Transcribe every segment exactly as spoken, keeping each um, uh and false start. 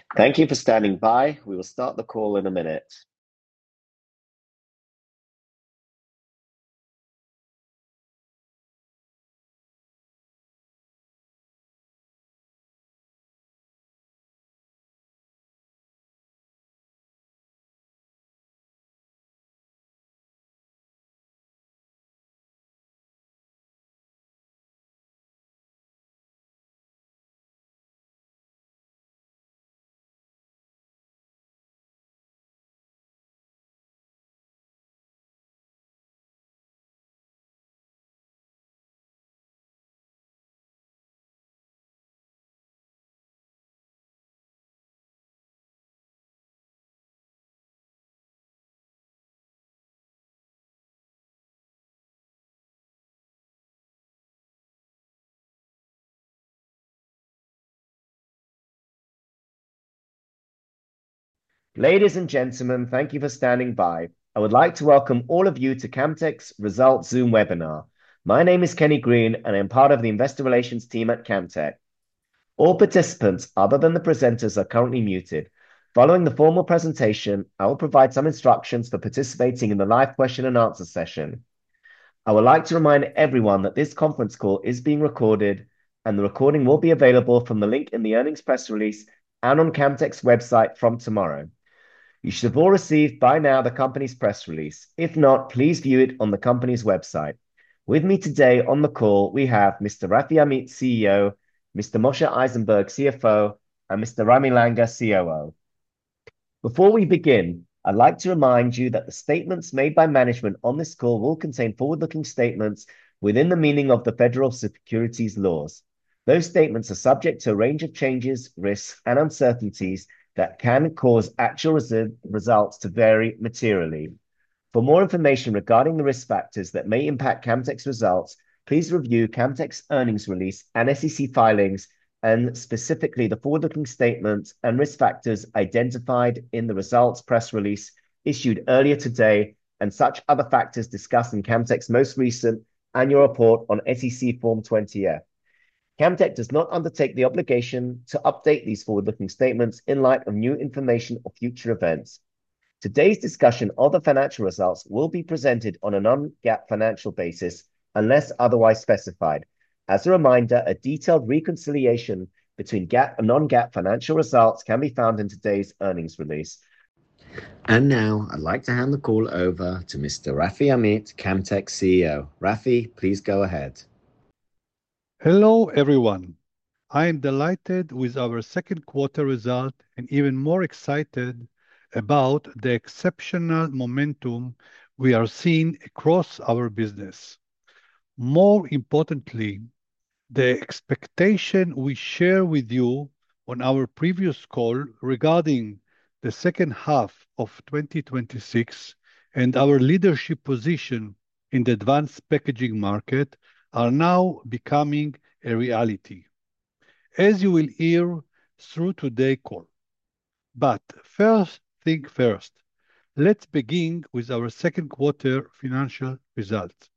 Thank you for standing by. We will start the call in a minute. Ladies and gentlemen, thank you for standing by. I would like to welcome all of you to Camtek's Results Zoom webinar. My name is Kenny Green, and I'm part of the Investor Relations team at Camtek. All participants, other than the presenters, are currently muted. Following the formal presentation, I will provide some instructions for participating in the live question and answer session. I would like to remind everyone that this conference call is being recorded, and the recording will be available from the link in the earnings press release and on Camtek's website from tomorrow. You should have all received by now the company's press release. If not, please view it on the company's website. With me today on the call, we have Mister Rafi Amit, C E O, Mister Moshe Eisenberg, C F O, and Mister Rami Langer, C O O. Before we begin, I'd like to remind you that the statements made by management on this call will contain forward-looking statements within the meaning of the federal securities laws. Those statements are subject to a range of changes, risks, and uncertainties that can cause actual res- results to vary materially. For more information regarding the risk factors that may impact Camtek's results, please review Camtek's earnings release and S E C filings, and specifically the forward-looking statements and risk factors identified in the results press release issued earlier today, and such other factors discussed in Camtek's most recent annual report on S E C Form twenty F. Camtek does not undertake the obligation to update these forward-looking statements in light of new information or future events. Today's discussion of the financial results will be presented on a non-GAAP financial basis unless otherwise specified. As a reminder, a detailed reconciliation between GAAP and non-GAAP financial results can be found in today's earnings release. And now I'd like to hand the call over to Mister Rafi Amit, Camtek C E O. Rafi, please go ahead. Hello, everyone. I am delighted with our second quarter result and even more excited about the exceptional momentum we are seeing across our business. More importantly, the expectation we share with you on our previous call regarding the second half of twenty twenty-six and our leadership position in the advanced packaging market are now becoming a reality, as you will hear through today's call. But first thing first, let's begin with our second quarter financial results.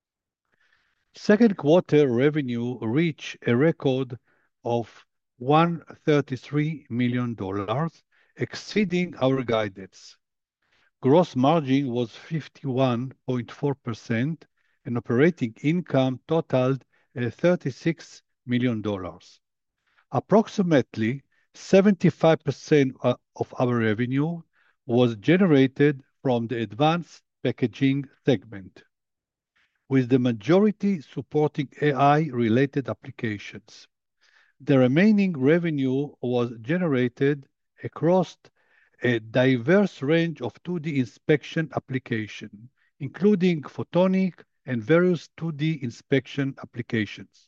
Second quarter revenue reached a record of one hundred thirty-three million dollars, exceeding our guidance. Gross margin was fifty-one point four percent, and operating income totaled thirty-six million dollars. Approximately seventy-five percent of our revenue was generated from the advanced packaging segment, with the majority supporting A I-related applications. The remaining revenue was generated across a diverse range of two D inspection applications, including photonic and various two D inspection applications.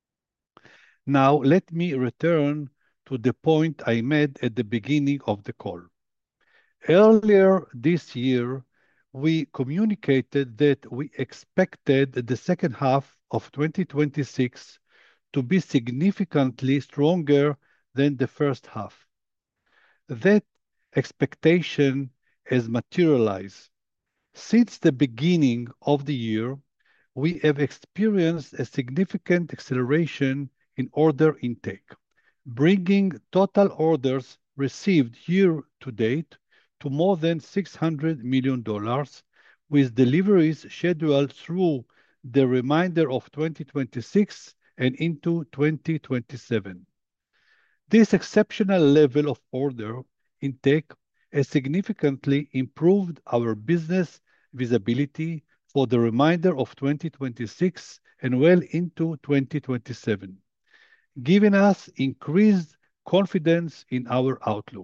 Now, let me return to the point I made at the beginning of the call. Earlier this year, we communicated that we expected the second half of twenty twenty-six to be significantly stronger than the first half. That expectation has materialized. Since the beginning of the year, we have experienced a significant acceleration in order intake, bringing total orders received year to date to more than six hundred million dollars, with deliveries scheduled through the remainder of twenty twenty-six and into twenty twenty-seven. This exceptional level of order intake has significantly improved our business visibility for the remainder of twenty twenty-six and well into twenty twenty-seven, giving us increased confidence in our outlook.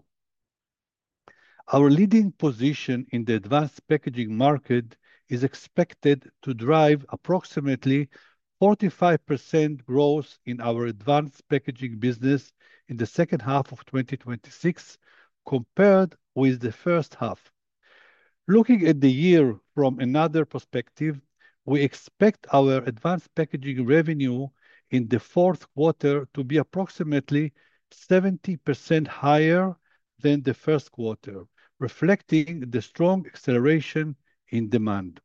Our leading position in the advanced packaging market is expected to drive approximately forty-five percent growth in our advanced packaging business in the second half of twenty twenty-six compared with the first half. Looking at the year from another perspective, we expect our advanced packaging revenue in the fourth quarter to be approximately seventy percent higher than the first quarter, reflecting the strong acceleration in demand.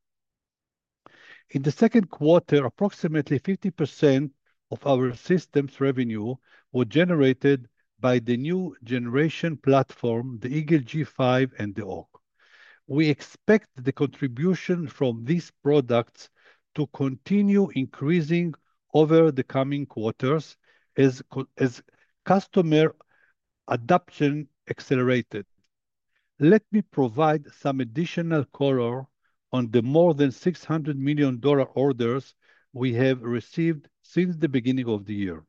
In the second quarter, approximately fifty percent of our systems revenue was generated by the new generation platform, the Eagle G five and the Hawk. We expect the contribution from these products to continue increasing over the coming quarters as, as customer adoption accelerated. Let me provide some additional color on the more than six hundred million dollars orders we have received since the beginning of the year.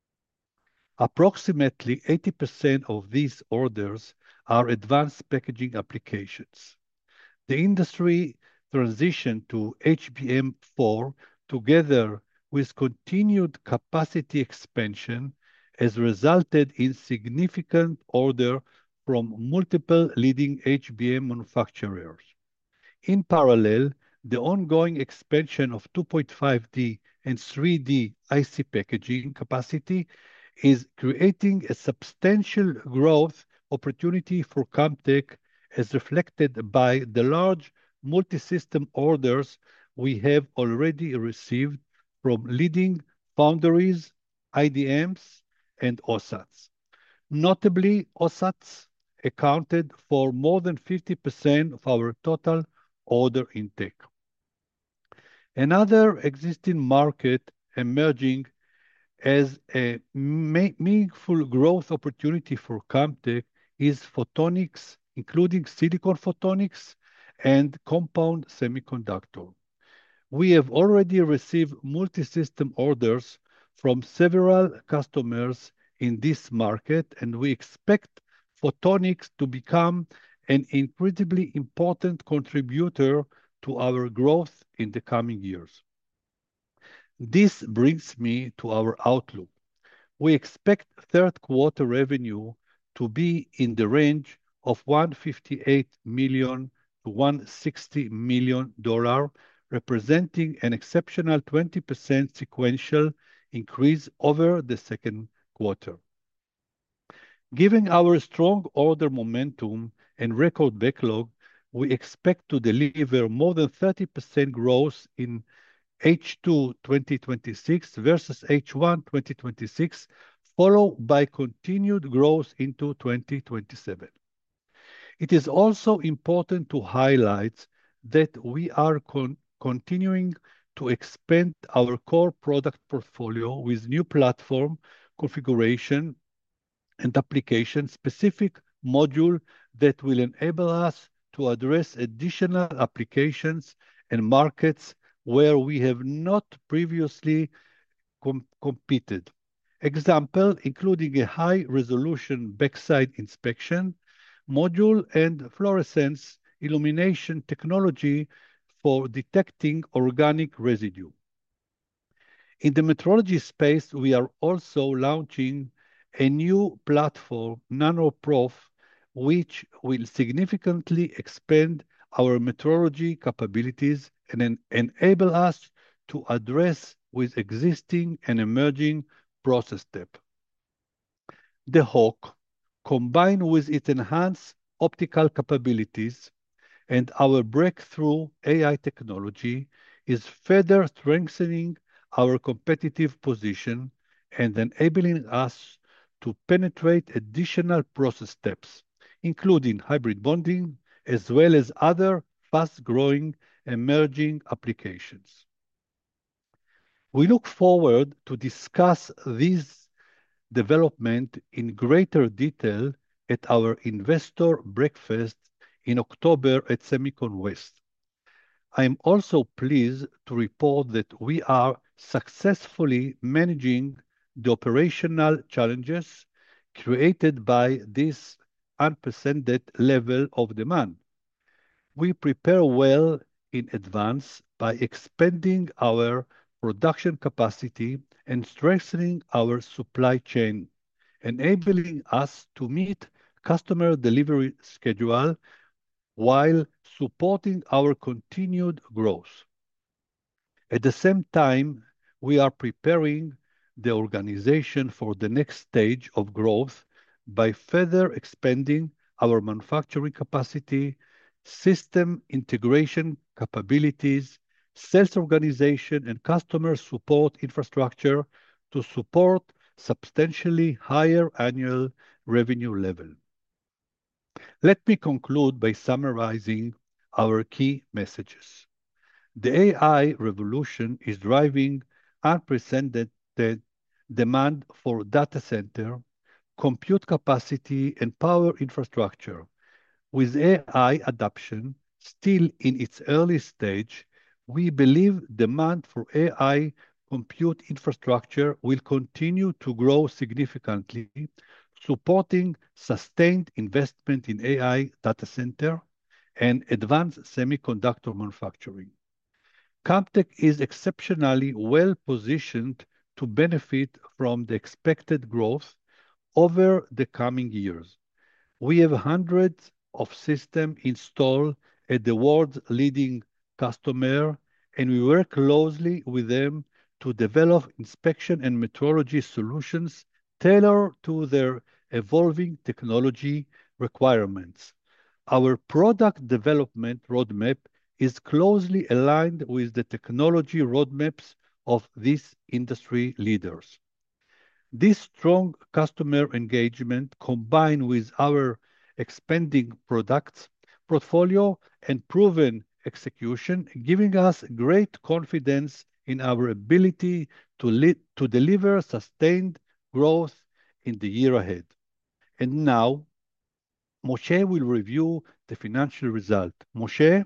Approximately eighty percent of these orders are advanced packaging applications. The industry transition to H B M four, together with continued capacity expansion, has resulted in significant order from multiple leading H B M manufacturers. In parallel, the ongoing expansion of two point five D and three D I C packaging capacity is creating a substantial growth opportunity for Camtek, as reflected by the large multi-system orders we have already received from leading foundries, I D Ms, and OSATs. Notably, OSATs accounted for more than fifty percent of our total order intake. Another existing market emerging as a meaningful growth opportunity for Camtek is photonics, including silicon photonics and compound semiconductor. We have already received multi-system orders from several customers in this market, and we expect photonics to become an incredibly important contributor to our growth in the coming years. This brings me to our outlook. We expect third quarter revenue to be in the range of one hundred fifty-eight million to one hundred sixty million dollars, representing an exceptional twenty percent sequential increase over the second quarter. Given our strong order momentum and record backlog, we expect to deliver more than thirty percent growth in H two twenty twenty-six versus H one twenty twenty-six, followed by continued growth into twenty twenty-seven. It is also important to highlight that we are con continuing to expand our core product portfolio with new platform configuration and application-specific module that will enable us to address additional applications and markets where we have not previously com competed. Example, including a high-resolution backside inspection module and fluorescence illumination technology for detecting organic residue. In the metrology space, we are also launching a new platform, NanoProf, which will significantly expand our metrology capabilities and en enable us to address with existing and emerging process steps. The Hawk, combined with its enhanced optical capabilities and our breakthrough A I technology, is further strengthening our competitive position and enabling us to penetrate additional process steps, including hybrid bonding, as well as other fast-growing emerging applications. We look forward to discuss these developments in greater detail at our investor breakfast in October at SEMICON West. I am also pleased to report that we are successfully managing the operational challenges created by this unprecedented level of demand. We prepare well in advance by expanding our production capacity and strengthening our supply chain, enabling us to meet customer delivery schedule while supporting our continued growth. At the same time, we are preparing the organization for the next stage of growth by further expanding our manufacturing capacity, system integration capabilities, sales organization, and customer support infrastructure to support substantially higher annual revenue level. Let me conclude by summarizing our key messages. The A I revolution is driving unprecedented demand for data center, compute capacity, and power infrastructure. With A I adoption still in its early stage, we believe demand for A I compute infrastructure will continue to grow significantly, supporting sustained investment in A I data center and advanced semiconductor manufacturing. Camtek is exceptionally well-positioned to benefit from the expected growth over the coming years. We have hundreds of systems installed at the world's leading customer, and we work closely with them to develop inspection and metrology solutions tailored to their evolving technology requirements. Our product development roadmap is closely aligned with the technology roadmaps of these industry leaders. This strong customer engagement, combined with our expanding products portfolio and proven execution, giving us great confidence in our ability to lead, to deliver sustained growth in the year ahead. And now, Moshe will review the financial result. Moshe?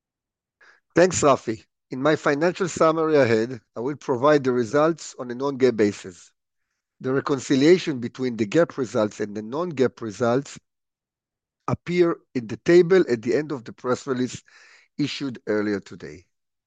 Thanks, Rafi. In my financial summary ahead, I will provide the results on a non-GAAP basis. The reconciliation between the GAAP results and the non-GAAP results appear in the table at the end of the press release issued earlier today.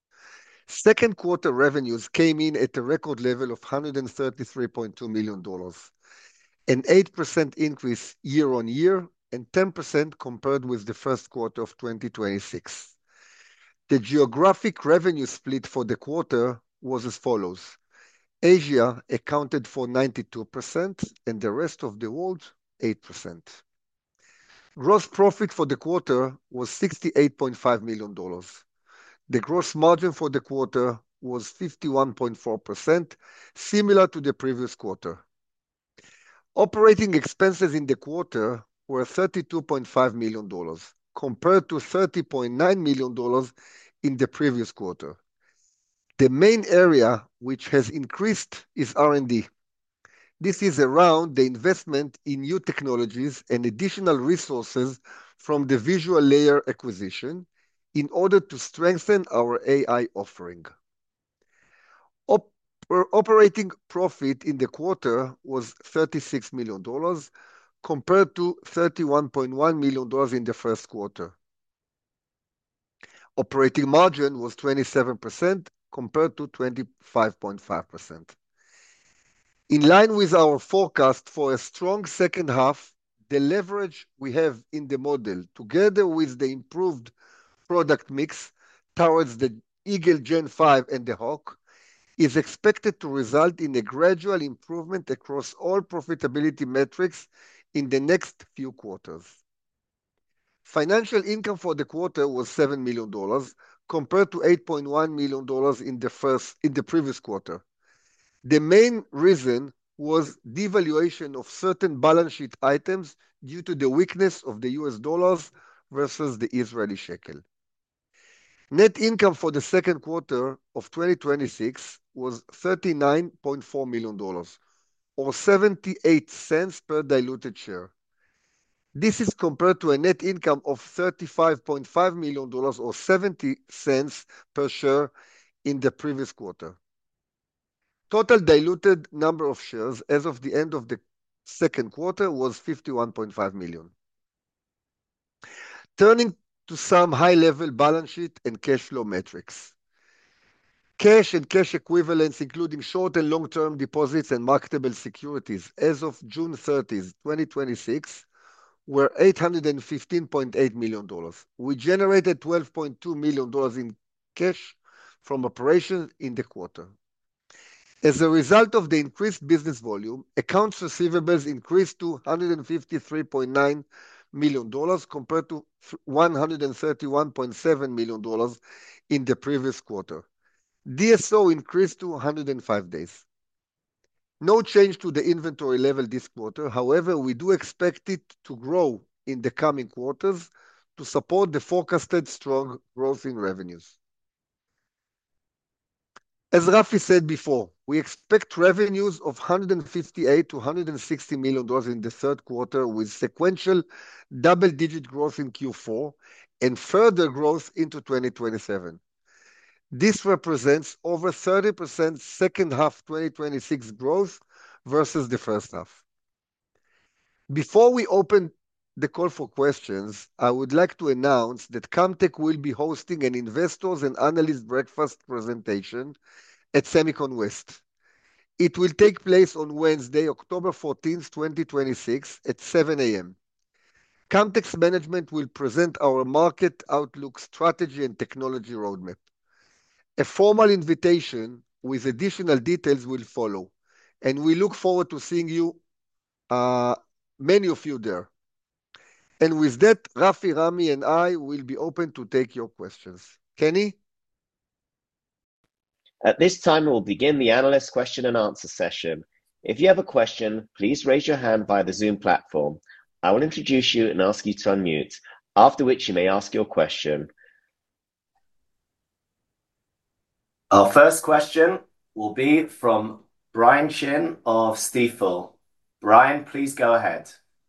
Second quarter revenues came in at a record level of one hundred thirty-three point two million dollars, an eight percent increase year on year and ten percent compared with the first quarter of twenty twenty-six. The geographic revenue split for the quarter was as follows. Asia accounted for ninety-two percent and the rest of the world eight percent. Gross profit for the quarter was sixty-eight point five million dollars. The gross margin for the quarter was fifty-one point four percent, similar to the previous quarter. Operating expenses in the quarter were thirty-two point five million dollars, compared to thirty point nine million dollars in the previous quarter. The main area which has increased is R and D. This is around the investment in new technologies and additional resources from the Visual Layer acquisition in order to strengthen our A I offering. Op operating profit in the quarter was thirty-six million dollars compared to thirty-one point one million dollars in the first quarter. Operating margin was twenty-seven percent compared to twenty-five point five percent. In line with our forecast for a strong second half, the leverage we have in the model, together with the improved product mix towards the Eagle Gen five and the Hawk, is expected to result in a gradual improvement across all profitability metrics in the next few quarters. Financial income for the quarter was seven million dollars compared to eight point one million dollars in the first in the previous quarter. The main reason was devaluation of certain balance sheet items due to the weakness of the U S dollars versus the Israeli shekel. Net income for the second quarter of twenty twenty-six was thirty-nine point four million dollars, or seventy-eight cents per diluted share. This is compared to a net income of thirty-five point five million dollars, or seventy cents per share in the previous quarter. Total diluted number of shares as of the end of the second quarter was fifty-one point five million. Turning to some high-level balance sheet and cash flow metrics. Cash and cash equivalents, including short and long-term deposits and marketable securities, as of June thirtieth, twenty twenty-six, were eight hundred fifteen point eight million dollars. We generated twelve point two million dollars in cash from operations in the quarter. As a result of the increased business volume, accounts receivables increased to one hundred fifty-three point nine million dollars compared to one hundred thirty-one point seven million dollars in the previous quarter. D S O increased to one hundred five days. No change to the inventory level this quarter. However, we do expect it to grow in the coming quarters to support the forecasted strong growth in revenues. As Rafi said before, we expect revenues of one hundred fifty-eight to one hundred sixty million dollars in the third quarter, with sequential double-digit growth in Q four and further growth into twenty twenty-seven. This represents over thirty percent second half twenty twenty-six growth versus the first half. Before we open the call for questions, I would like to announce that Camtek will be hosting an investors and analyst breakfast presentation at SEMICON West. It will take place on Wednesday, October fourteenth, twenty twenty-six at seven A M Camtek's management will present our market outlook, strategy, and technology roadmap. A formal invitation with additional details will follow, and we look forward to seeing you, uh, many of you there. And with that, Rafi, Rami, and I will be open to take your questions. Kenny? At this time, we'll begin the analyst question and answer session. If you have a question, please raise your hand via the Zoom platform. I will introduce you and ask you to unmute, after which you may ask your question. Our first question will be from Brian Chin of Stifel. Brian, please go ahead.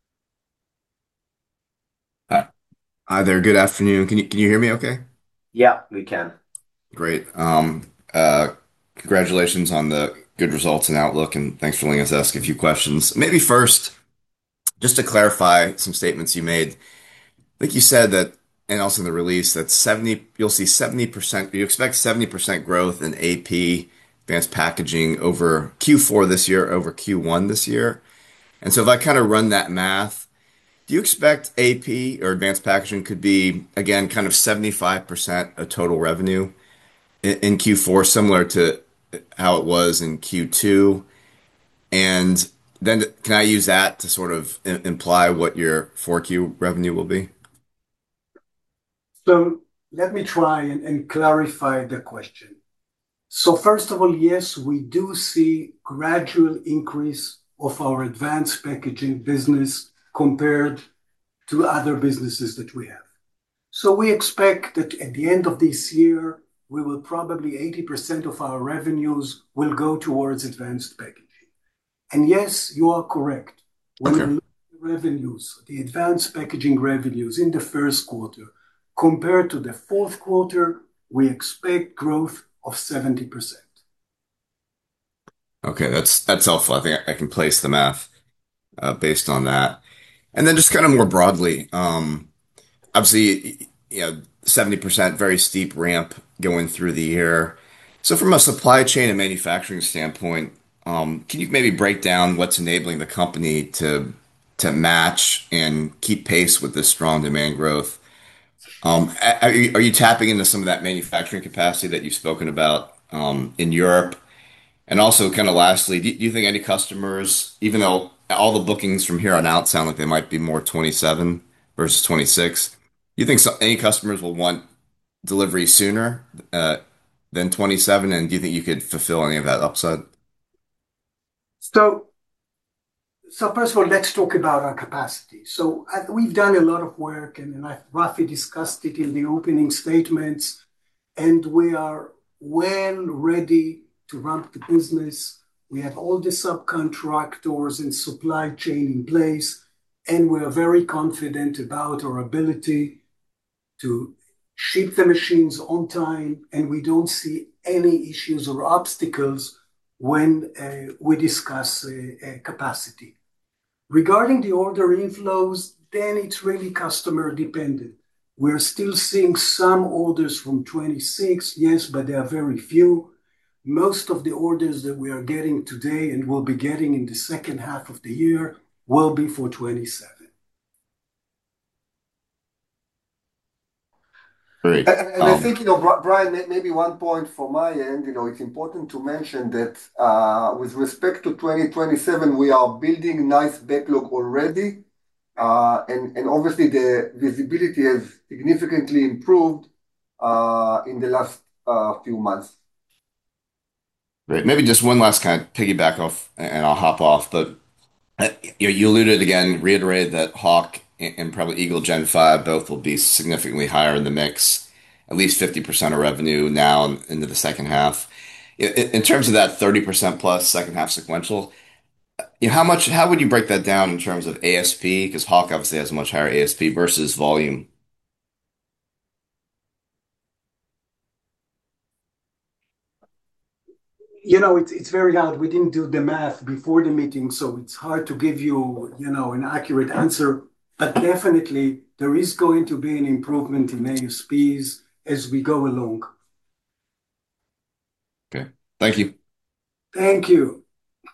Hi. Hi there. Good afternoon. Can you can you hear me okay? Yeah, we can. Great. Um, uh, congratulations on the good results and outlook, and thanks for letting us ask a few questions. Maybe first, just to clarify some statements you made. I think you said that, and also in the release, that seventy, you'll see seventy percent, you expect seventy percent growth in A P, advanced packaging, over Q four this year, over Q one this year. And so if I kind of run that math, do you expect A P or advanced packaging could be, again, kind of seventy-five percent of total revenue in, in Q four, similar to how it was in Q two? And then can I use that to sort of i- imply what your four Q revenue will be? So let me try and, and clarify the question. So first of all, yes, we do see gradual increase of our advanced packaging business compared to other businesses that we have. So we expect that at the end of this year, we will probably eighty percent of our revenues will go towards advanced packaging. And yes, you are correct. When Okay. you look at the revenues, the advanced packaging revenues in the first quarter compared to the fourth quarter, we expect growth of seventy percent. Okay, that's that's helpful. I think I can place the math uh, based on that. And then just kind of more broadly, um, obviously, you know, seventy percent very steep ramp going through the year. So from a supply chain and manufacturing standpoint, um, can you maybe break down what's enabling the company to to match and keep pace with this strong demand growth? Um, are you, are you tapping into some of that manufacturing capacity that you've spoken about um, in Europe? And also, kind of lastly, do, do you think any customers, even though all the bookings from here on out sound like they might be more twenty-seven versus twenty-six, do you think so, any customers will want delivery sooner uh, than twenty-seven? And do you think you could fulfill any of that upside? So First of all, let's talk about our capacity. We've done a lot of work, and Rafi discussed it in the opening statements, and we are well ready to ramp the business. We have all the subcontractors and supply chain in place, and we are very confident about our ability to ship the machines on time, and we don't see any issues or obstacles when we discuss capacity. Regarding the order inflows, then it's really customer dependent. We're still seeing some orders from twenty-six, yes, but they are very few. Most of the orders that we are getting today and will be getting in the second half of the year will be for twenty-seven. Great. I think, you know, Brian, maybe one point from my end, you know, it's important to mention that with respect to twenty twenty-seven, we are building nice backlog already. Obviously, the visibility has significantly improved in the last few months. Great. Maybe just one last kind of piggyback off, and I'll hop off. But you alluded again, reiterated that Hawk and probably Eagle Gen five both will be significantly higher in the mix, at least fifty percent of revenue now into the second half. In terms of that thirty percent plus second half sequential, how much, how would you break that down in terms of A S P? Because Hawk obviously has a much higher A S P versus volume. You know, it's very hard. We didn't do the math before the meeting, so it's hard to give you, you know, an accurate answer. But definitely, there is going to be an improvement in A S Ps as we go along. Okay. Thank you. Thank you.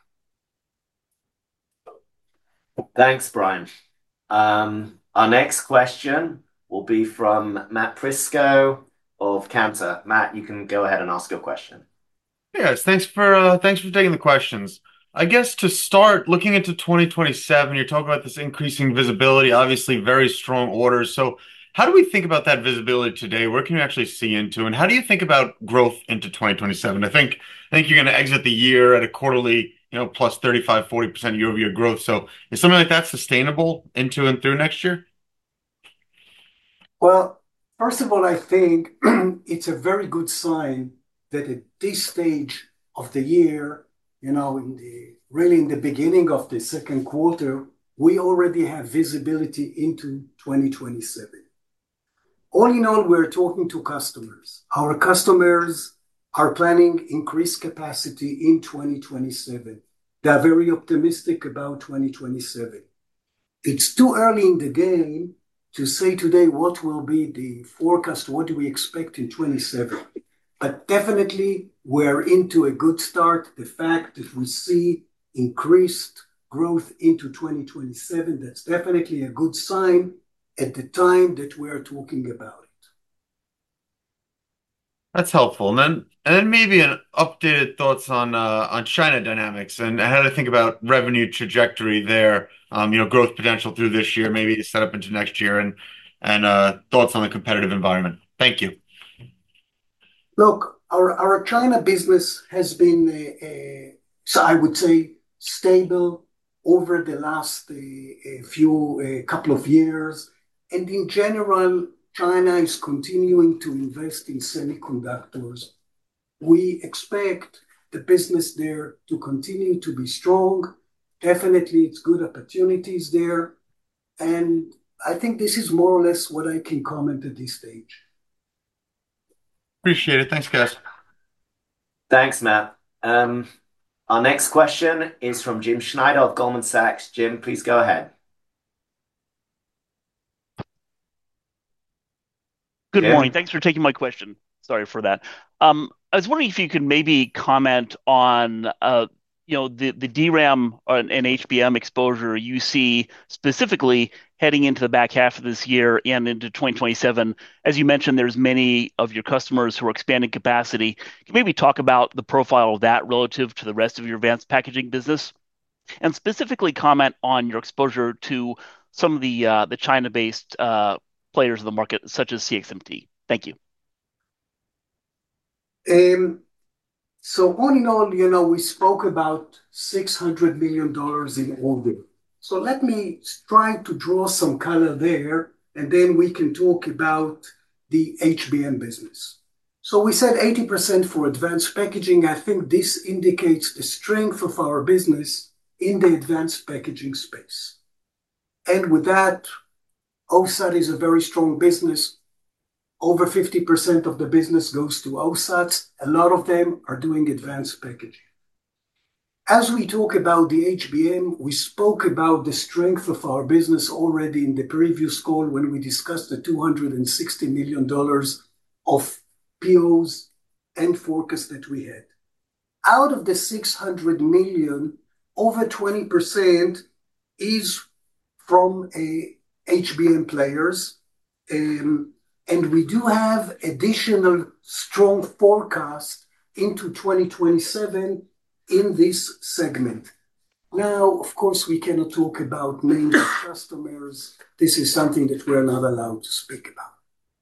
Thanks, Brian. Our next question will be from Matt Prisco of Cantor. Matt, you can go ahead and ask your question. Yes, thanks for thanks for taking the questions. I guess to start, looking into twenty twenty-seven, you're talking about this increasing visibility, obviously very strong orders. So how do we think about that visibility today? Where can you actually see into? And how do you think about growth into twenty twenty-seven? I think I think you're going to exit the year at a quarterly, you know, plus thirty-five, forty percent year-over-year growth. So is something like that sustainable into and through next year? Well, first of all, I think it's a very good sign that at this stage of the year, you know, in the really in the beginning of the second quarter, we already have visibility into twenty twenty-seven. All in all, we're talking to customers. Our customers are planning increased capacity in twenty twenty-seven. They are very optimistic about twenty twenty-seven. It's too early in the game to say today what will be the forecast, what do we expect in twenty-seven. But definitely, we're into a good start. The fact that we see increased growth into twenty twenty-seven, that's definitely a good sign at the time that we're talking about it. That's helpful. And then, and then maybe an updated thoughts on uh, on China dynamics and how to think about revenue trajectory there. Um, you know, growth potential through this year, maybe to set up into next year, and and uh, thoughts on the competitive environment. Thank you. Look, our, our China business has been, uh, uh, so I would say, stable over the last uh, few uh, couple of years. And in general, China is continuing to invest in semiconductors. We expect the business there to continue to be strong. Definitely, it's good opportunities there. And I think this is more or less what I can comment at this stage. Appreciate it. Thanks, guys. Thanks, Matt. Um, our next question is from Jim Schneider of Goldman Sachs. Jim, please go ahead. Good Jim? morning. Thanks for taking my question. Sorry for that. Um, I was wondering if you could maybe comment on uh, you know, the, the D RAM and H B M exposure you see specifically heading into the back half of this year and into twenty twenty-seven. As you mentioned, there's many of your customers who are expanding capacity. Can you maybe talk about the profile of that relative to the rest of your advanced packaging business? And specifically comment on your exposure to some of the uh, the China-based uh, players in the market, such as C X M T. Thank you. Um, so all in all, you know, we spoke about six hundred million dollars in order. So let me try to draw some color there, and then we can talk about the H B M business. So we said eighty percent for advanced packaging. I think this indicates the strength of our business in the advanced packaging space. And with that, OSAT is a very strong business. Over fifty percent of the business goes to OSATs. A lot of them are doing advanced packaging. As we talk about the H B M, we spoke about the strength of our business already in the previous call when we discussed the two hundred sixty million dollars of P Os and forecasts that we had. Out of the six hundred million, over twenty percent is from a H B M players. Um, and we do have additional strong forecast into twenty twenty-seven in this segment. Now, of course, we cannot talk about names of customers. This is something that we're not allowed to speak about.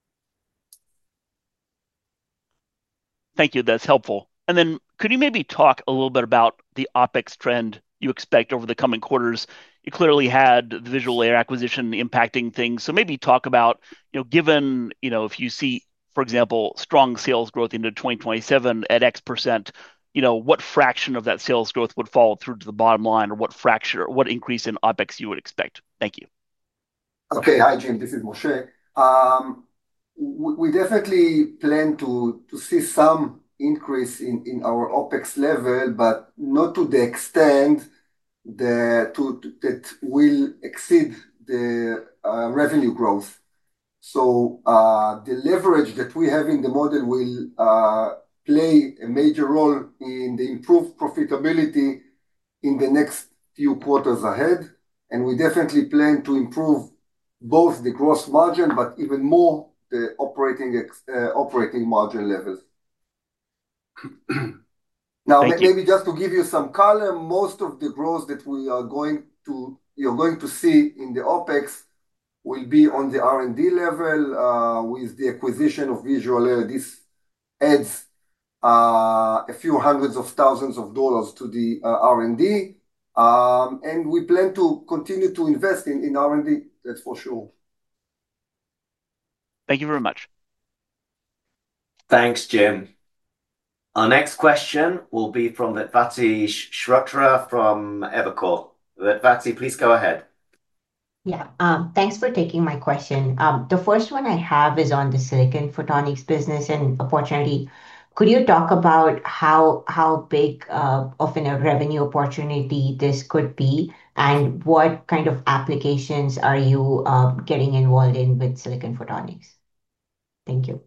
Thank you. That's helpful. And then could you maybe talk a little bit about the OpEx trend you expect over the coming quarters? You clearly had the Visual Layer acquisition impacting things. So maybe talk about, you know, given, you know, if you see, for example, strong sales growth into twenty twenty-seven at X percent, you know, what fraction of that sales growth would fall through to the bottom line, or what fraction, or what increase in OpEx you would expect? Thank you. Okay. Hi, Jim. This is Moshe. Um, we, we definitely plan to, to see some increase in, in our OpEx level, but not to the extent that, to, to, that will exceed the uh, revenue growth. So uh, the leverage that we have in the model will uh, play a major role in the improved profitability in the next few quarters ahead. And we definitely plan to improve both the gross margin, but even more the operating uh, operating margin levels. Now, Thank maybe you. just to give you some color, most of the growth that we are going to you're going to see in the OpEx will be on the R and D level uh, with the acquisition of Visual Layer. This adds uh, a few hundreds of thousands of dollars to the uh, R and D. Um, and we plan to continue to invest in, in R and D, that's for sure. Thank you very much. Thanks, Jim. Our next question will be from Vetvati Shrotra from Evercore. Vetvati, please go ahead. Yeah, um, thanks for taking my question. Um, the first one I have is on the silicon photonics business and opportunity. Could you talk about how how big uh, of an, a revenue opportunity this could be, and what kind of applications are you uh, getting involved in with silicon photonics? Thank you.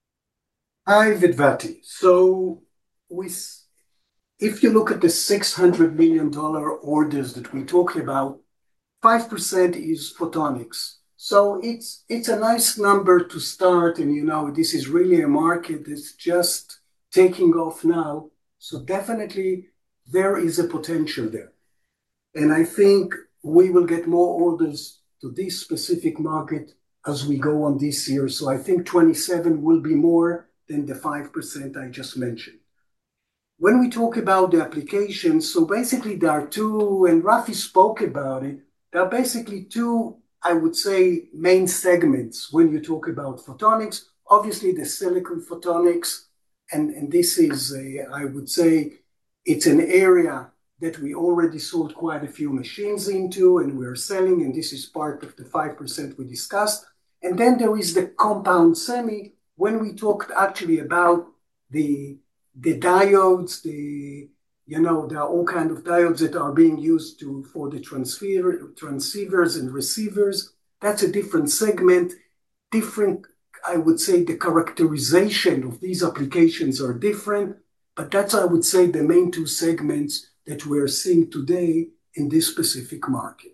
Hi, Vetvati. So we, if you look at the six hundred million dollars orders that we talked about, five percent is photonics. So it's it's a nice number to start. And, you know, this is really a market that's just taking off now. So definitely there is a potential there. And I think we will get more orders to this specific market as we go on this year. So I think twenty-seven will be more than the five percent I just mentioned. When we talk about the applications, so basically there are two, and Rafi spoke about it, there are basically two, I would say, main segments when you talk about photonics. Obviously, the silicon photonics, and, and this is, a, I would say, it's an area that we already sold quite a few machines into, and we're selling, and this is part of the five percent we discussed. And then there is the compound semi, when we talked actually about the, the diodes, the You know, there are all kinds of diodes that are being used to for the transceiver, transceivers and receivers. That's a different segment. Different, I would say, the characterization of these applications are different, but that's, I would say, the main two segments that we're seeing today in this specific market.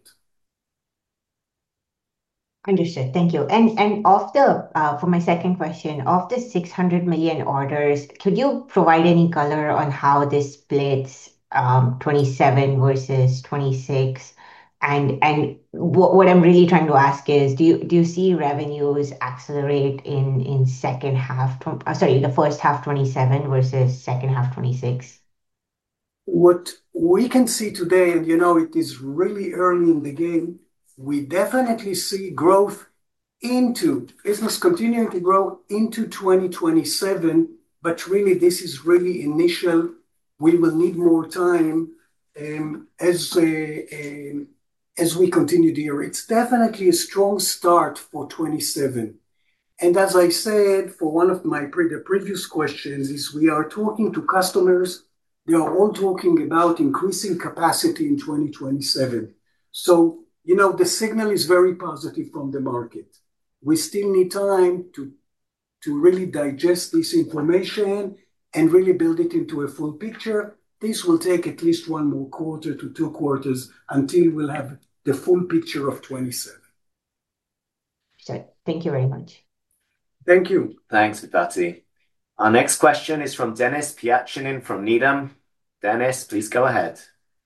Understood. Thank you. And and of the uh, for my second question, of the six hundred million orders, could you provide any color on how this splits um, twenty-seven versus twenty-six? And and what, what I'm really trying to ask is, do you do you see revenues accelerate in in second half? Uh, sorry, the first half twenty-seven versus second half twenty-six? What we can see today, and you know, it is really early in the game, we definitely see growth into business continuing to grow into twenty twenty-seven, but really this is really initial. We will need more time um, as uh, um, as we continue the year. It's definitely a strong start for twenty-seven. And as I said, for one of my pre the previous questions, is we are talking to customers. They are all talking about increasing capacity in twenty twenty-seven. So, you know, the signal is very positive from the market. We still need time to, to really digest this information and really build it into a full picture. This will take at least one more quarter to two quarters until we'll have the full picture of twenty-seven. So, thank you very much. Thank you. Thanks, Vipati. Our next question is from Denis Pyatchanin from Needham. Dennis, please go ahead.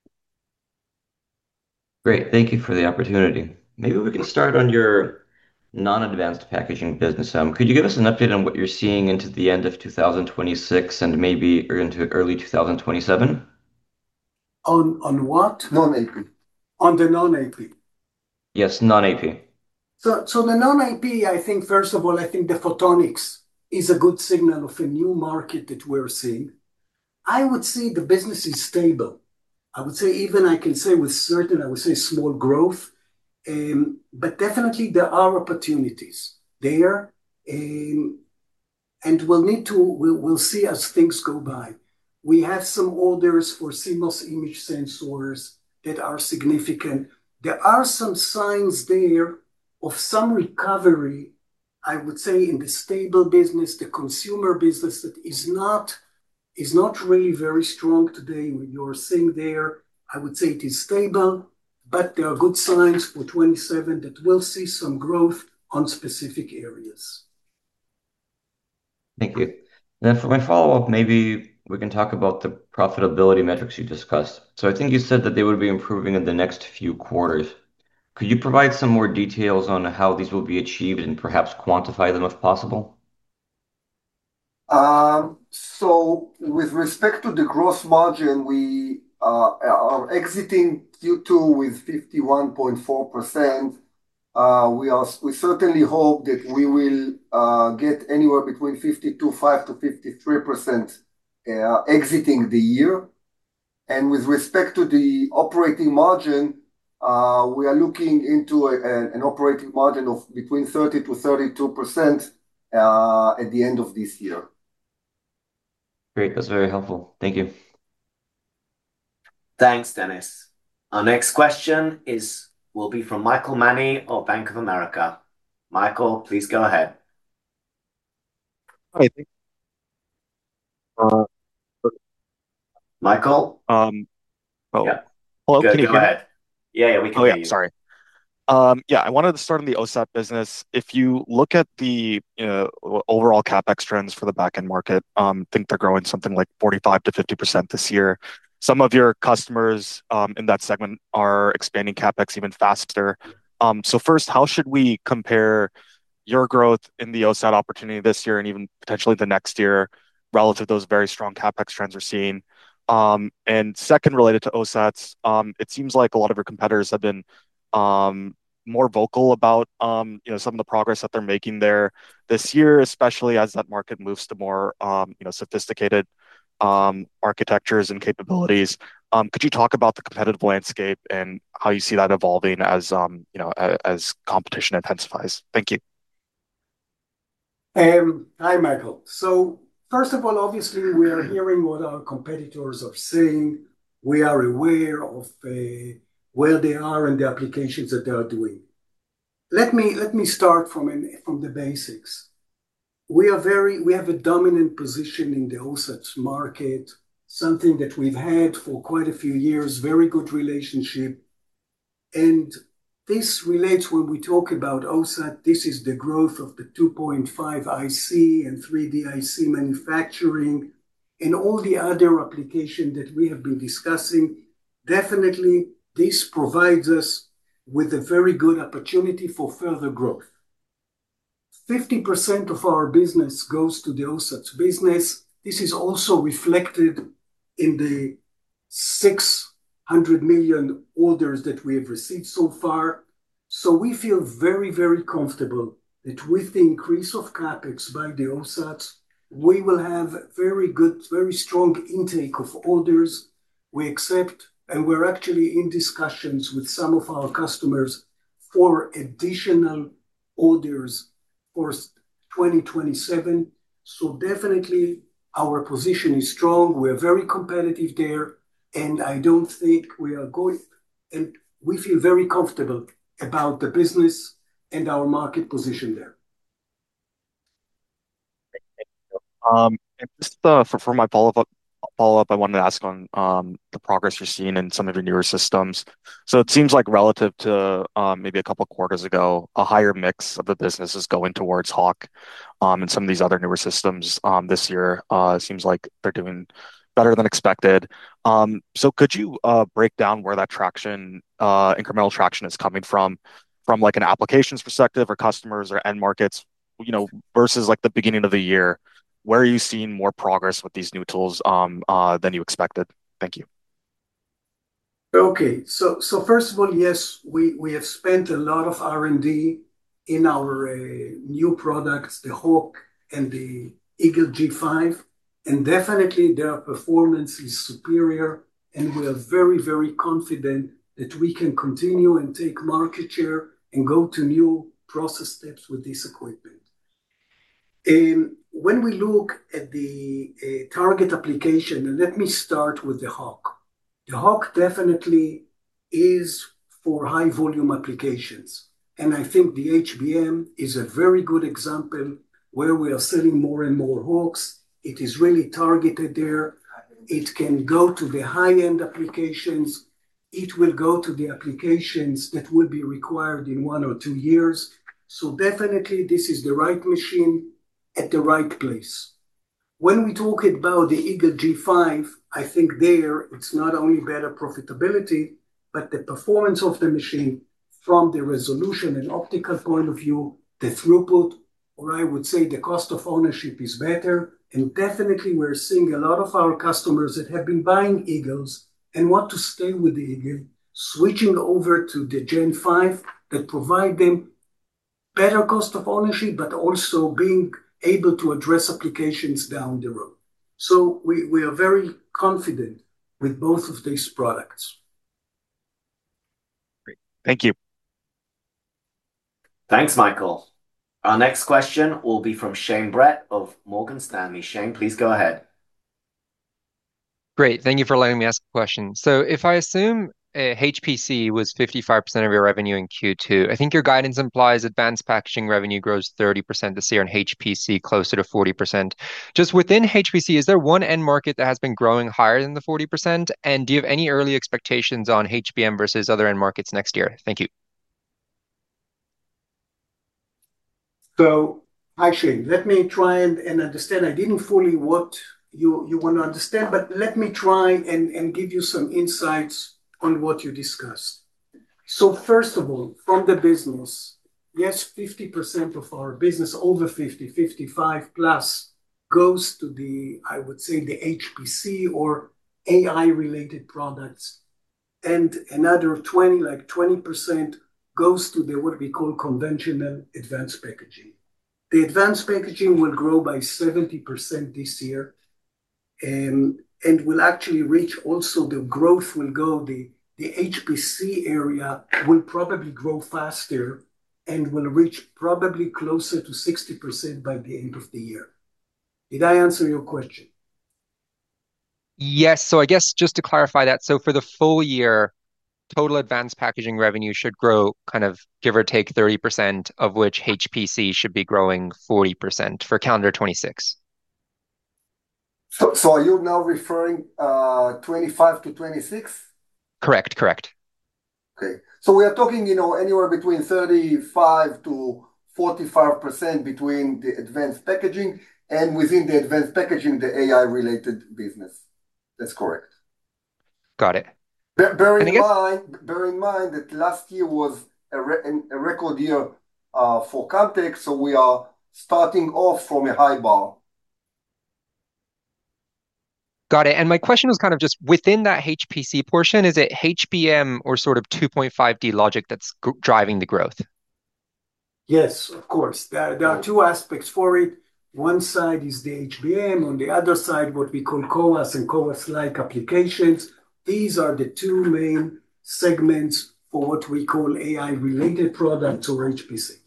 Great. Thank you for the opportunity. Maybe we can start on your non-advanced packaging business. Um, could you give us an update on what you're seeing into the end of two thousand twenty-six and maybe or into early two thousand twenty-seven? On on what? Non-A P. On the non-A P. Yes, non-A P. So, so the non-A P, I think, first of all, I think the photonics is a good signal of a new market that we're seeing. I would say the business is stable. I would say even I can say with certain, I would say small growth, um, but definitely there are opportunities there, um, and we'll need to, we'll, we'll see as things go by. We have some orders for C M O S image sensors that are significant. There are some signs there of some recovery, I would say, in the stable business, the consumer business that is not is not really very strong today. You're seeing there, I would say it is stable, but there are good signs for twenty-seven that we'll see some growth on specific areas. Thank you. And then for my follow-up, maybe we can talk about the profitability metrics you discussed. So I think you said that they would be improving in the next few quarters. Could you provide some more details on how these will be achieved and perhaps quantify them if possible? Um, so with respect to the gross margin, we uh, are exiting Q two with fifty-one point four percent. Uh, we are we certainly hope that we will uh, get anywhere between fifty-two point five to fifty-three percent uh, exiting the year. And with respect to the operating margin, uh, we are looking into a, a, an operating margin of between thirty to thirty-two percent uh, at the end of this year. Great, that's very helpful. Thank you. Thanks, Dennis. Our next question is will be from Michael Mani of Bank of America. Michael, please go ahead. Hi. Uh, Michael? um, oh, Yeah. hello, Good, can you go hear me? ahead. Yeah, yeah, we can Oh, hear yeah, you. sorry. Um, yeah, I wanted to start on the OSAT business. If you look at the you know, overall CapEx trends for the back-end market, um, I think they're growing something like forty-five to fifty percent this year. Some of your customers um, in that segment are expanding CapEx even faster. Um, so first, how should we compare your growth in the OSAT opportunity this year and even potentially the next year relative to those very strong CapEx trends we're seeing? Um, and second, related to OSATs, um, it seems like a lot of your competitors have been um, more vocal about um, you know some of the progress that they're making there this year, especially as that market moves to more um, you know sophisticated um, architectures and capabilities. Um, could you talk about the competitive landscape and how you see that evolving as um, you know a, as competition intensifies? Thank you. Um, hi, Michael. So first of all, obviously, we are hearing what our competitors are saying. We are aware of uh, where they are and the applications that they are doing. Let me let me start from an, from the basics. We are very we have a dominant position in the OSAT market, something that we've had for quite a few years, very good relationship. And this relates when we talk about OSAT, this is the growth of the two point five I C and three D I C manufacturing and all the other applications that we have been discussing. Definitely, this provides us with a very good opportunity for further growth. fifty percent of our business goes to the OSAT business. This is also reflected in the six hundred million orders that we have received so far. So we feel very, very comfortable that with the increase of CapEx by the OSATs, we will have very good, very strong intake of orders. We accept, and we're actually in discussions with some of our customers for additional orders for twenty twenty-seven. So definitely our position is strong. We're very competitive there, and I don't think we are going, and we feel very comfortable about the business and our market position there. Um, and just uh, for, for my follow-up, follow-up, I wanted to ask on um, the progress you're seeing in some of your newer systems. So it seems like relative to um, maybe a couple of quarters ago, a higher mix of the business is going towards Hawk, um, and some of these other newer systems um, this year uh, seems like they're doing better than expected. Um, so could you uh, break down where that traction, uh, incremental traction is coming from, from like an applications perspective or customers or end markets, you know, versus like the beginning of the year? Where are you seeing more progress with these new tools um, uh, than you expected? Thank you. Okay, so so first of all, yes, we, we have spent a lot of R and D in our uh, new products, the Hawk and the Eagle G five, and definitely their performance is superior, and we are very, very confident that we can continue and take market share and go to new process steps with this equipment. Um, when we look at the uh, target application, and let me start with the Hawk. The Hawk definitely is for high volume applications. And I think the H B M is a very good example where we are selling more and more Hawks. It is really targeted there. It can go to the high-end applications. It will go to the applications that will be required in one or two years. So definitely this is the right machine at the right place. When we talk about the Eagle G five, I think there it's not only better profitability, but the performance of the machine from the resolution and optical point of view, the throughput, or I would say the cost of ownership is better. And definitely we're seeing a lot of our customers that have been buying Eagles and want to stay with the Eagle, switching over to the Gen five that provide them better cost of ownership, but also being able to address applications down the road. So we, we are very confident with both of these products. Great. Thank you. Thanks, Michael. Our next question will be from Shane Brett of Morgan Stanley. Shane, please go ahead. Great. Thank you for letting me ask a question. So if I assume uh, H P C was fifty-five percent of your revenue in Q two, I think your guidance implies advanced packaging revenue grows thirty percent this year and H P C closer to forty percent. Just within H P C, is there one end market that has been growing higher than the forty percent? And do you have any early expectations on H B M versus other end markets next year? Thank you. So, hi Shane, let me try and, and understand. I didn't fully what you, you want to understand, but let me try and, and give you some insights on what you discussed. So first of all, from the business, yes, fifty percent of our business, over fifty, fifty-five plus, goes to the, I would say, the H P C or A I-related products. And another twenty, like twenty percent, goes to the what we call conventional advanced packaging. The advanced packaging will grow by seventy percent this year, um, and will actually reach also the growth will go, the, the H P C area will probably grow faster and will reach probably closer to sixty percent by the end of the year. Did I answer your question? Yes. So I guess just to clarify that, so for the full year, total advanced packaging revenue should grow kind of give or take thirty percent, of which H P C should be growing forty percent for calendar twenty-six. So, so are you now referring uh, twenty-five to twenty-six? Correct, correct. Okay. So we are talking, you know, anywhere between thirty-five to forty-five percent between the advanced packaging and within the advanced packaging, the A I-related business. That's correct. Got it. Bear, bear in And I guess- mind, bear in mind that last year was a, re- a record year uh, for Camtek, so we are starting off from a high bar. Got it. And my question was kind of just within that H P C portion, is it H B M or sort of two point five D logic that's g- driving the growth? Yes, of course. There, there are two aspects for it. One side is the H B M, on the other side, what we call CoWoS and CoWoS-like applications. These are the two main segments for what we call A I-related products or H P C.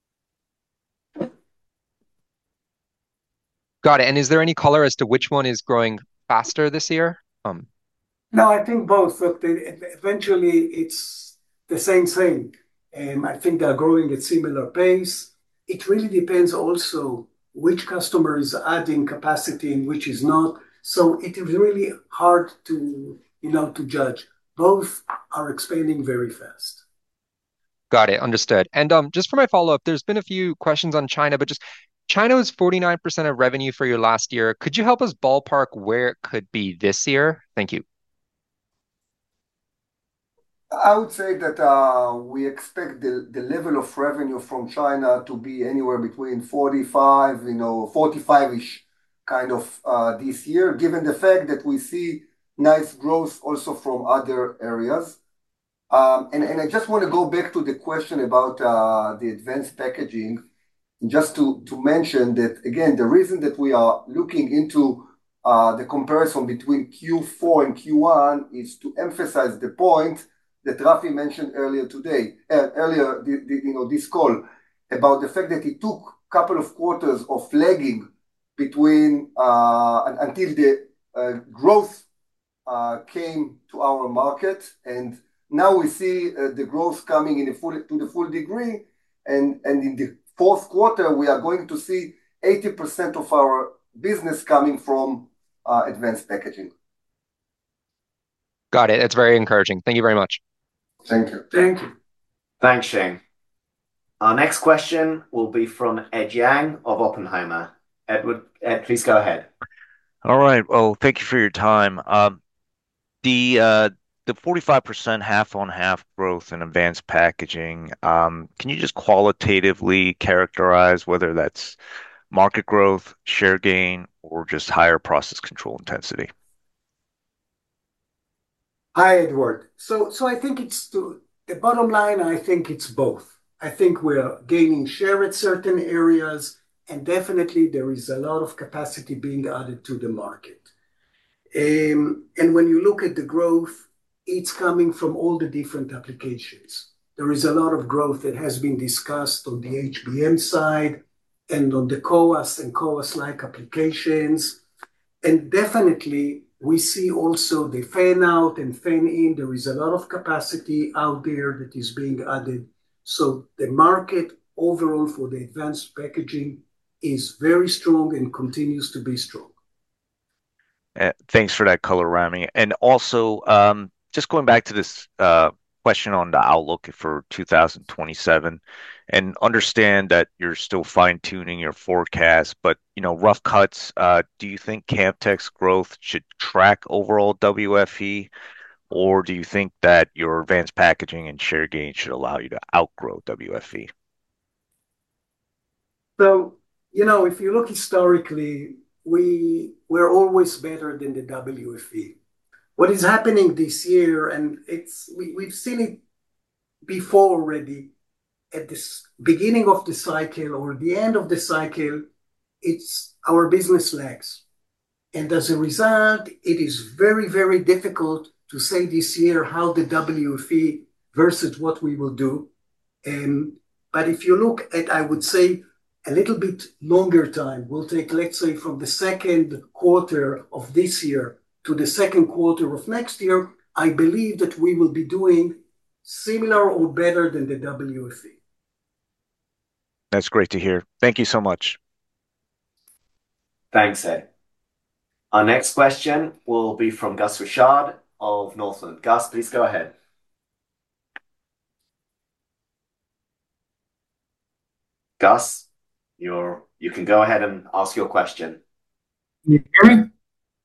Got it. And is there any color as to which one is growing faster this year? Um, No, I think both. Look, they, eventually it's the same thing. Um, I think they're growing at similar pace. It really depends also which customer is adding capacity and which is not. So it is really hard to, you know, to judge. Both are expanding very fast. Got it. Understood. And um, just for my follow-up, there's been a few questions on China, but just China was forty-nine percent of revenue for you last year. Could you help us ballpark where it could be this year? Thank you. I would say that uh, we expect the, the level of revenue from China to be anywhere between forty-five, you know, forty-five-ish kind of uh, this year, given the fact that we see nice growth also from other areas. Um, and, and I just want to go back to the question about uh, the advanced packaging, just to, to mention that, again, the reason that we are looking into uh, the comparison between Q four and Q one is to emphasize the point that Rafi mentioned earlier today, uh, earlier, the, the, you know, this call, about the fact that it took a couple of quarters of lagging between uh, until the uh, growth uh, came to our market, and now we see uh, the growth coming in a full, to the full degree, and, and in the fourth quarter, we are going to see eighty percent of our business coming from uh, advanced packaging. Got it. It's very encouraging. Thank you very much. Thank you. Thank you. Thanks, Shane. Our next question will be from Ed Yang of Oppenheimer. Edward, Ed, please go ahead. All right. Well, thank you for your time. Um, the uh, the forty-five percent half-on-half growth in advanced packaging, um, can you just qualitatively characterize whether that's market growth, share gain, or just higher process control intensity? Hi, Edward. So, so I think it's to, the bottom line, I think it's both. I think we're gaining share at certain areas, and definitely there is a lot of capacity being added to the market. Um, and when you look at the growth, it's coming from all the different applications. There is a lot of growth that has been discussed on the H B M side and on the CoWoS and CoWoS-like applications. And definitely, we see also the fan out and fan in. There is a lot of capacity out there that is being added. So the market overall for the advanced packaging is very strong and continues to be strong. Uh, thanks for that color, Rami. And also, um, just going back to this uh, question on the outlook for two thousand twenty-seven, and understand that you're still fine-tuning your forecast, but you know, rough cuts, uh, do you think Camtek's growth should track overall W F E, or do you think that your advanced packaging and share gain should allow you to outgrow W F E? So, you know, if you look historically, we we're always better than the W F E. What is happening this year, and it's we, we've seen it before already, at the beginning of the cycle or the end of the cycle, it's our business lags. And as a result, it is very, very difficult to say this year how the W F E versus what we will do. Um, but if you look at, I would say, a little bit longer time, we'll take, let's say, from the second quarter of this year to the second quarter of next year, I believe that we will be doing similar or better than the W F E. That's great to hear. Thank you so much. Thanks, Ed. Our next question will be from Gus Richard of Northland. Gus, please go ahead. Gus, you're, you can go ahead and ask your question. Can you hear me?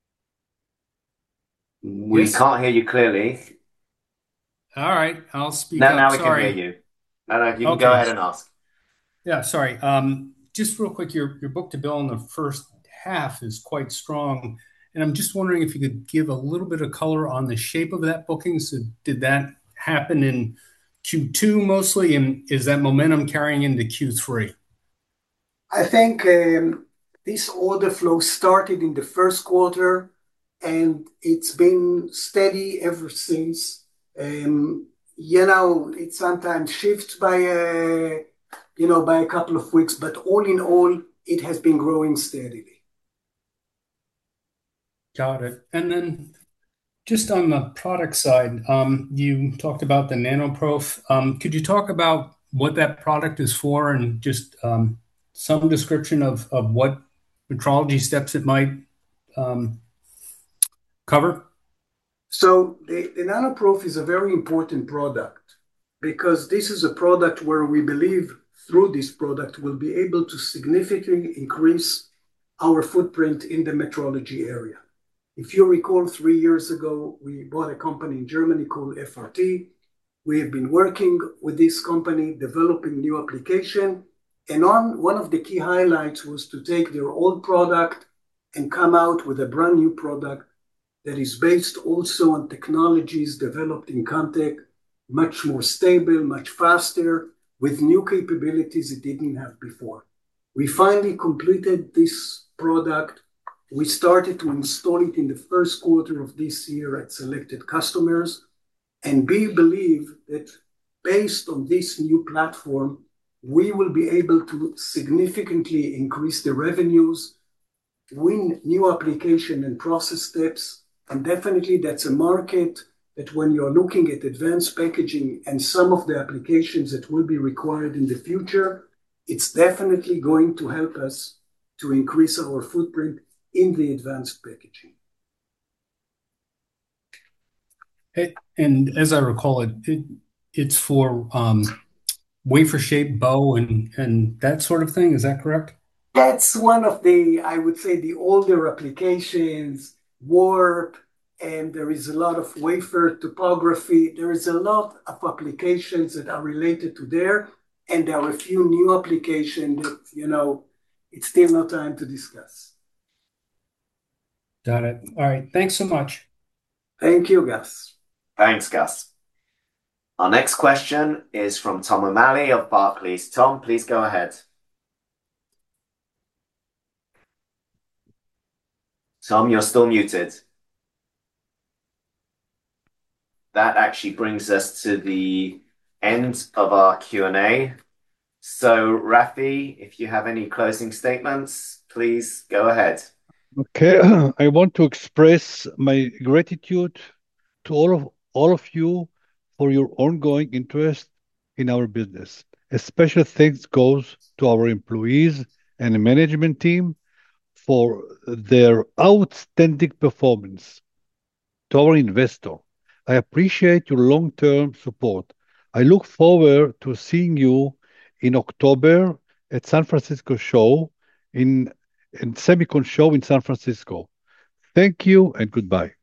We Yes. can't hear you clearly. All right, I'll speak No, up. now we Sorry. can hear you. No, no, you can Okay. go ahead and ask. Yeah, sorry. Um, just real quick, your your book to bill in the first half is quite strong. and I'm just wondering if you could give a little bit of color on the shape of that booking. So did that happen in Q two mostly, and is that momentum carrying into Q three? I think um, this order flow started in the first quarter, and it's been steady ever since. Um, you know, it sometimes shifts by a, you know, by a couple of weeks, but all in all, it has been growing steadily. Got it. And then just on the product side, um, you talked about the NanoProf. Um, could you talk about what that product is for and just um, some description of, of what metrology steps it might um, cover? So the, the NanoProf is a very important product because this is a product where we believe through this product we'll be able to significantly increase our footprint in the metrology area. If you recall, three years ago, we bought a company in Germany called F R T. We have been working with this company, developing new application. And on one of the key highlights was to take their old product and come out with a brand new product that is based also on technologies developed in Camtek, much more stable, much faster, with new capabilities it didn't have before. We finally completed this product. We started to install it in the first quarter of this year at selected customers, and we believe that based on this new platform, we will be able to significantly increase the revenues, win new application and process steps, and definitely that's a market that when you're looking at advanced packaging and some of the applications that will be required in the future, it's definitely going to help us to increase our footprint in the advanced packaging. It, and as I recall, it, it it's for um, wafer shaped bow and and that sort of thing. Is that correct? That's one of the, I would say, the older applications, warp, and there is a lot of wafer topography. There is a lot of applications that are related to there, and there are a few new applications that, you know, it's still not time to discuss. Got it. All right. Thanks so much. Thank you, Gus. Thanks, Gus. Our next question is from Tom O'Malley of Barclays. Tom, please go ahead. Tom, you're still muted. That actually brings us to the end of our Q and A. So, Rafi, if you have any closing statements, please go ahead. Okay, I want to express my gratitude to all of all of you for your ongoing interest in our business. A special thanks goes to our employees and the management team for their outstanding performance. To our investor, I appreciate your long-term support. I look forward to seeing you in October at San Francisco show in, in Semicon show in San Francisco. Thank you and goodbye.